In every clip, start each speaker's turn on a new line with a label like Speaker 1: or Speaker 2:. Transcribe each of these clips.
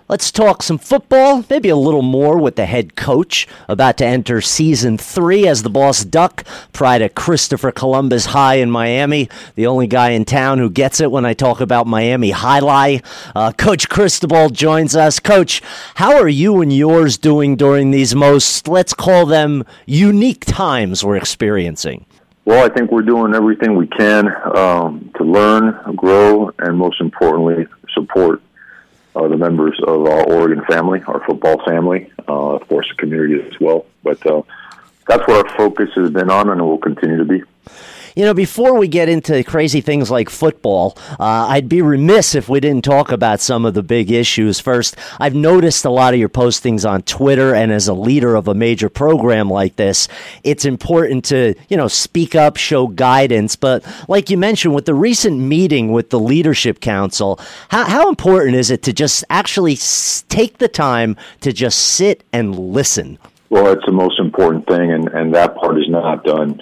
Speaker 1: Let's talk some football, maybe a little more with the head coach about to enter season 3 as the Boss Duck, pride of Christopher Columbus High in Miami, the only guy in town who gets it when I talk about Miami Highlight. Coach Cristobal joins us. Coach, how are you and yours doing during these most, let's call them, unique times we're experiencing?
Speaker 2: Well, I think we're doing everything we can to learn, grow, and most importantly, support the members of our Oregon family, our football family, of course, the community as well. But that's what our focus has been on and will continue to be.
Speaker 1: You know, before we get into crazy things like football, I'd be remiss if we didn't talk about some of the big issues. First, I've noticed a lot of your postings on Twitter, and as a leader of a major program like this, it's important to, speak up, show guidance. But like you mentioned, with the recent meeting with the Leadership Council, how important is it to just actually take the time to just sit and listen?
Speaker 2: Well, that's the most important thing, and that part is not done.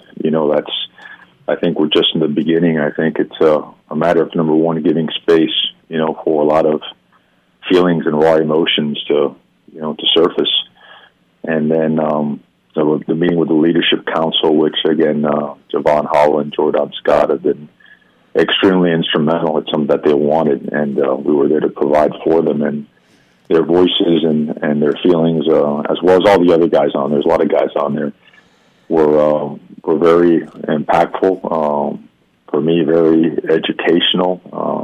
Speaker 2: I think we're just in the beginning. I think it's a matter of, number one, giving space, for a lot of feelings and raw emotions to surface. And then the meeting with the Leadership Council, which, again, Javon Holland, Jordan Scott have been extremely instrumental. It's something that they wanted, and we were there to provide for them. And their voices and their feelings, as well as all the other guys on. There's a lot of guys on there. Were very impactful. For me, very educational.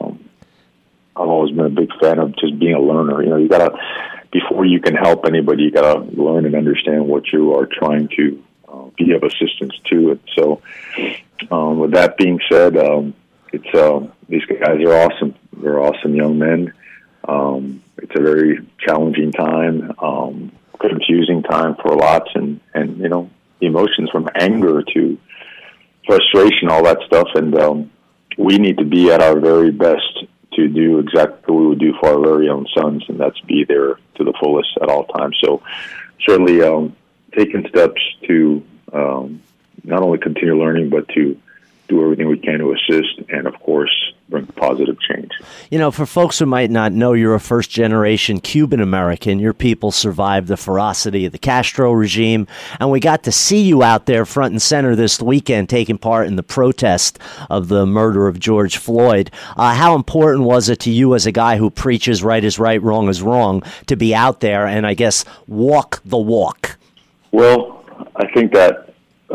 Speaker 2: I've always been a big fan of just being a learner. You gotta, before you can help anybody, you gotta learn and understand what you are trying to be of assistance to it. So, with that being said, these guys are awesome. They're awesome young men. It's a very challenging time, confusing time for lots, and emotions from anger to frustration, all that stuff. And we need to be at our very best to do exactly what we would do for our very own sons, and that's be there to the fullest at all times. So certainly taking steps to not only continue learning, but to do everything we can to assist and, of course, bring positive change.
Speaker 1: For folks who might not know, you're a first-generation Cuban-American. Your people survived the ferocity of the Castro regime, and we got to see you out there front and center this weekend taking part in the protest of the murder of George Floyd. How important was it to you as a guy who preaches right is right, wrong is wrong, to be out there and, I guess, walk the walk?
Speaker 2: Well, I think that,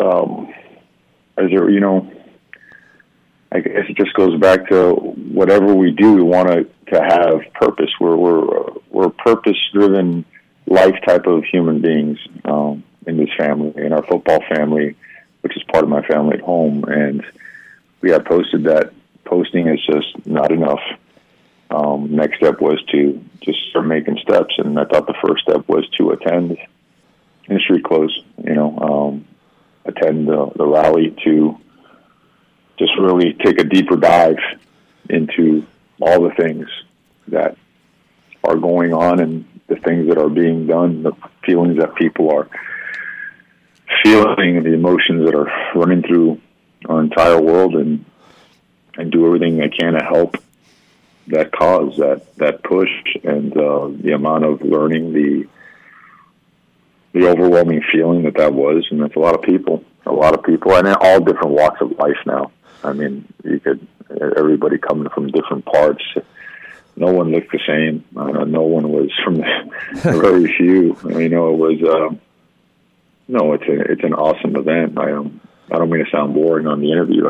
Speaker 2: I guess it just goes back to whatever we do, we want to have purpose. We're a purpose-driven life type of human beings in this family, in our football family, which is part of my family at home. And we had posted that posting is just not enough. Next step was to just start making steps, and I thought the first step was to attend in street clothes, attend the rally, to just really take a deeper dive into all the things that are going on and the things that are being done, the feelings that people are feeling, and the emotions that are running through our entire world, and do everything I can to help that cause, that push, and the amount of learning, the overwhelming feeling that was, and that's a lot of people, and in all different walks of life now. I mean, everybody coming from different parts. No one looked the same. No one was from very few. It was, it's an awesome event. I don't mean to sound boring on the interview.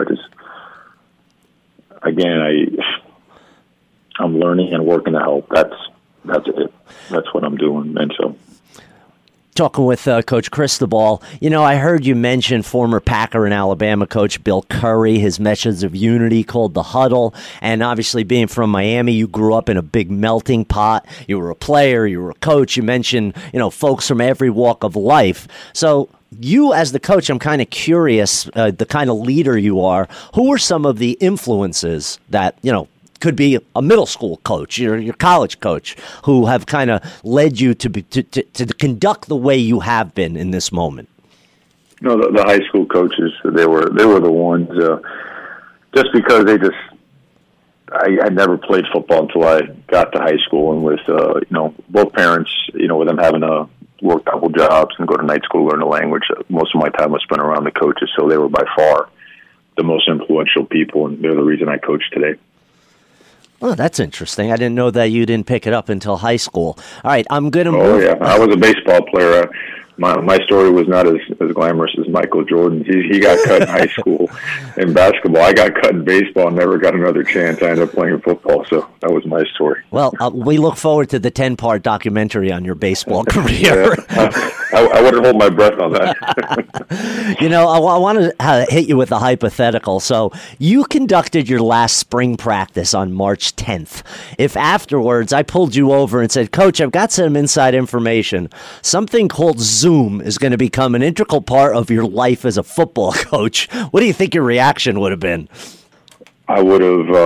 Speaker 2: I'm learning and working to help. That's it. That's what I'm doing. And so,
Speaker 1: talking with Coach Cristobal, I heard you mention former Packer and Alabama coach Bill Curry, his message of unity called the huddle, and obviously being from Miami, you grew up in a big melting pot. You were a player, you were a coach. You mentioned, folks from every walk of life. So you as the coach, I'm kind of curious, the kind of leader you are, who were some of the influences that, could be a middle school coach, your college coach, who have kind of led you to conduct the way you have been in this moment?
Speaker 2: The high school coaches, they were the ones, just because I never played football until I got to high school, and with both parents, with them having to work double jobs and go to night school, learn the language. Most of my time was spent around the coaches, so they were by far the most influential people, and they're the reason I coach today.
Speaker 1: Oh, that's interesting. I didn't know that you didn't pick it up until high school. All right, I'm going to move.
Speaker 2: Oh, yeah. I was a baseball player. My story was not as glamorous as Michael Jordan's. He got cut in high school in basketball. I got cut in baseball and never got another chance. I ended up playing football, so that was my story.
Speaker 1: Well, we look forward to the 10-part documentary on your baseball career.
Speaker 2: I wouldn't hold my breath on that.
Speaker 1: I want to hit you with a hypothetical. So you conducted your last spring practice on March 10th. If afterwards I pulled you over and said, Coach, I've got some inside information. Something called Zoom is going to become an integral part of your life as a football coach. What do you think your reaction would have been?
Speaker 2: I would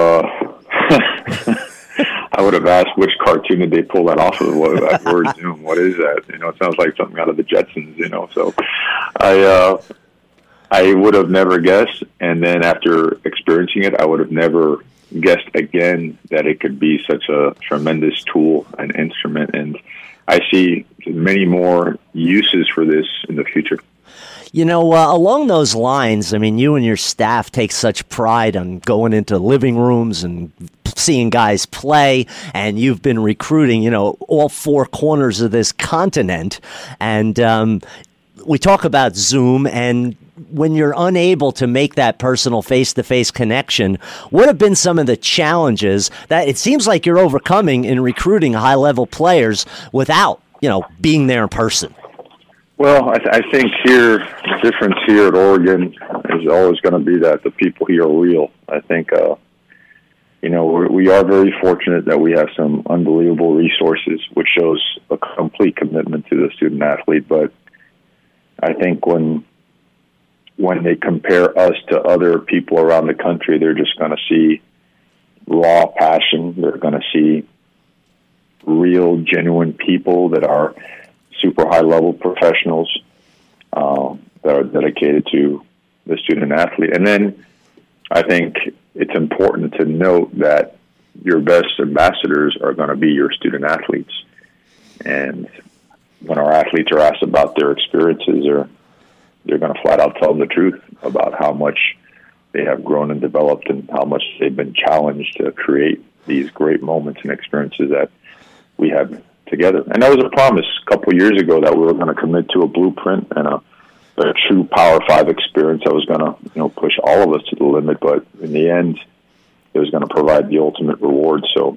Speaker 2: have asked which cartoon did they pull that off of. That word Zoom? What is that? It sounds like something out of the Jetsons. So I would have never guessed, and then after experiencing it, I would have never guessed again that it could be such a tremendous tool and instrument. And I see many more uses for this in the future.
Speaker 1: Along those lines, you and your staff take such pride on going into living rooms and seeing guys play, and you've been recruiting, all four corners of this continent. And we talk about Zoom, and when you're unable to make that personal face-to-face connection, what have been some of the challenges that it seems like you're overcoming in recruiting high-level players without, being there in person?
Speaker 2: Well, I think the difference here at Oregon is always going to be that the people here are real. I think, we are very fortunate that we have some unbelievable resources, which shows a complete commitment to the student athlete. But I think when they compare us to other people around the country, they're just going to see raw passion. They're going to see real, genuine people that are super high-level professionals that are dedicated to the student athlete. And then I think it's important to note that your best ambassadors are going to be your student athletes. And when our athletes are asked about their experiences, they're going to flat out tell them the truth about how much they have grown and developed and how much they've been challenged to create these great moments and experiences that we have together. And that was a promise a couple of years ago that we were going to commit to a blueprint and a true Power 5 experience that was going to push all of us to the limit, but in the end it was going to provide the ultimate reward. So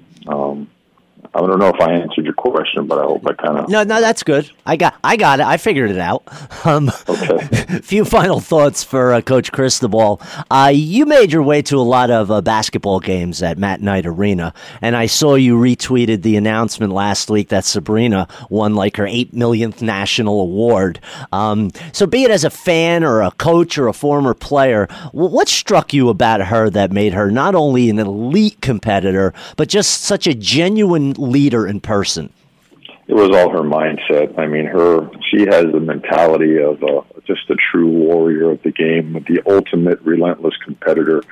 Speaker 2: I don't know if I answered your question, but I hope I kind of...
Speaker 1: No, that's good. I got it. I figured it out.
Speaker 2: Okay.
Speaker 1: Few final thoughts for Coach Cristobal. You made your way to a lot of basketball games at Matt Knight Arena, and I saw you retweeted the announcement last week that Sabrina won like her 8 millionth national award. So be it as a fan or a coach or a former player, what struck you about her that made her not only an elite competitor, but just such a genuine leader in person?
Speaker 2: It was all her mindset. She has the mentality of just a true warrior of the game, the ultimate relentless competitor.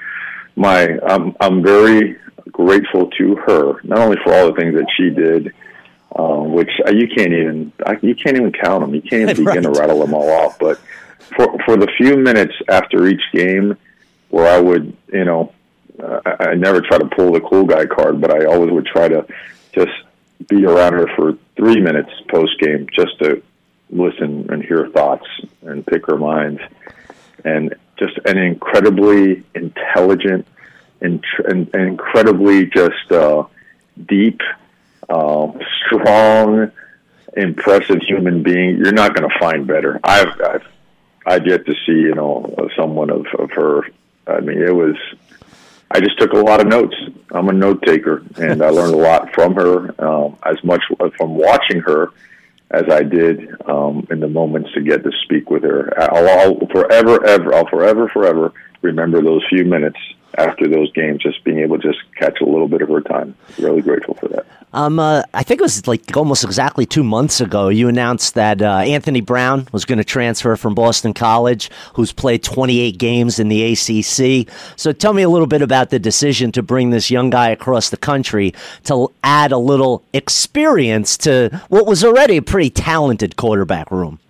Speaker 2: I'm very grateful to her, not only for all the things that she did, which you can't even count them. You can't even begin to rattle them all off. But for the few minutes after each game, where I would, I never try to pull the cool guy card, but I always would try to just be around her for 3 minutes post-game just to listen and hear thoughts and pick her mind. And just an incredibly intelligent and incredibly just deep, strong, impressive human being. You're not going to find better. I've yet to see, someone of her. I just took a lot of notes. I'm a note taker, and I learned a lot from her, as much from watching her as I did in the moments to get to speak with her. I'll forever remember those few minutes after those games, just being able to just catch a little bit of her time. Really grateful for that.
Speaker 1: I think it was like almost exactly 2 months ago, you announced that Anthony Brown was going to transfer from Boston College, who's played 28 games in the ACC. So tell me a little bit about the decision to bring this young guy across the country to add a little experience to what was already a pretty talented quarterback room.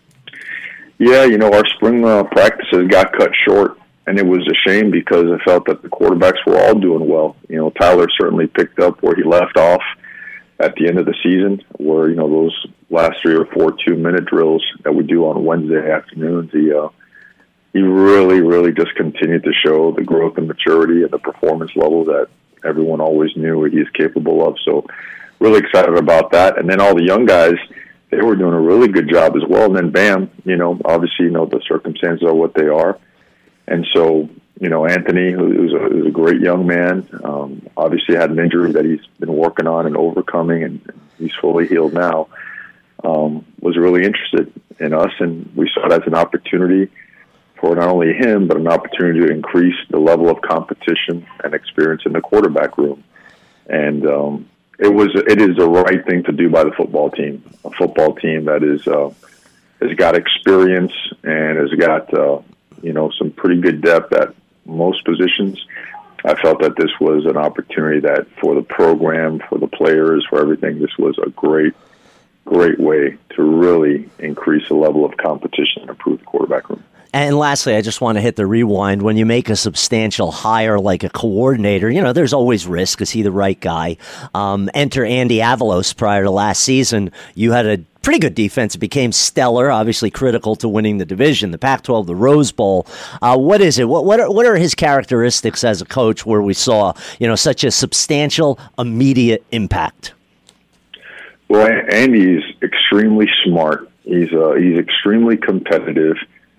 Speaker 2: Yeah, our spring practices got cut short. And it was a shame because I felt that the quarterbacks were all doing well. Tyler certainly picked up where he left off at the end of the season, where, those last 3 or 4 2-minute drills that we do on Wednesday afternoons, he really, really just continued to show the growth and maturity and the performance level that everyone always knew he is capable of. So really excited about that. And then all the young guys, they were doing a really good job as well. And then bam, obviously, the circumstances are what they are. And so, Anthony, who's a great young man, obviously had an injury that he's been working on and overcoming, and he's fully healed now, was really interested in us. And we saw it as an opportunity for not only him, but an opportunity to increase the level of competition and experience in the quarterback room. And it is the right thing to do by the football team, a football team that has got experience and has got some pretty good depth at most positions. I felt that this was an opportunity that for the program, for the players, for everything, this was a great way to really increase the level of competition and improve the quarterback room.
Speaker 1: And lastly, I just want to hit the rewind. When you make a substantial hire like a coordinator, there's always risk. Is he the right guy? Enter Andy Avalos prior to last season. You had a pretty good defense. It became stellar, obviously critical to winning the division, the Pac-12, the Rose Bowl. What is it? What are his characteristics as a coach where we saw, such a substantial, immediate impact?
Speaker 2: Well, Andy's extremely smart. He's extremely competitive.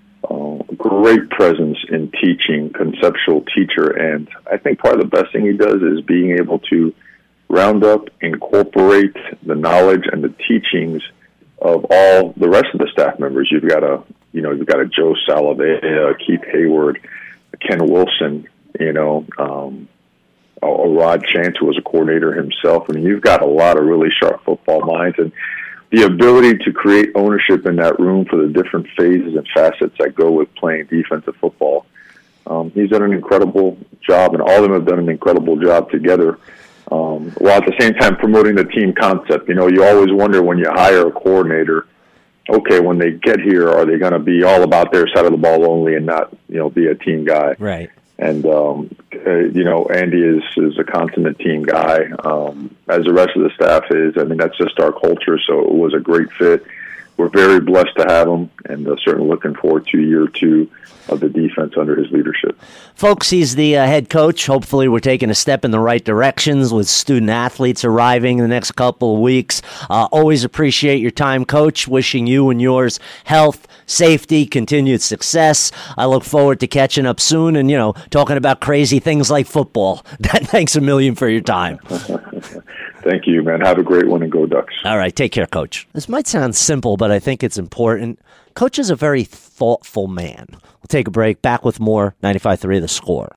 Speaker 2: Great presence in teaching, conceptual teacher, and I think part of the best thing he does is being able to round up, incorporate the knowledge and the teachings of all the rest of the staff members. You've got a Joe Salavea, Keith Hayward, Ken Wilson, a Rod Chant, who was a coordinator himself. I mean, you've got a lot of really sharp football minds, and the ability to create ownership in that room for the different phases and facets that go with playing defensive football. He's done an incredible job, and all of them have done an incredible job together, while at the same time promoting the team concept. You always wonder when you hire a coordinator, okay, when they get here, are they going to be all about their side of the ball only and not, be a team guy?
Speaker 1: Right.
Speaker 2: And, Andy is a consummate team guy, as the rest of the staff is. I mean, that's just our culture, so it was a great fit. We're very blessed to have him, and certainly looking forward to year 2 of the defense under his leadership.
Speaker 1: Folks, he's the head coach. Hopefully we're taking a step in the right directions with student athletes arriving in the next couple of weeks. Always appreciate your time, Coach. Wishing you and yours health, safety, continued success. I look forward to catching up soon and, talking about crazy things like football. Thanks a million for your time.
Speaker 2: Thank you, man. Have a great one and go Ducks.
Speaker 1: All right. Take care, Coach. This might sound simple, but I think it's important. Coach is a very thoughtful man. We'll take a break. Back with more 95.3 The Score.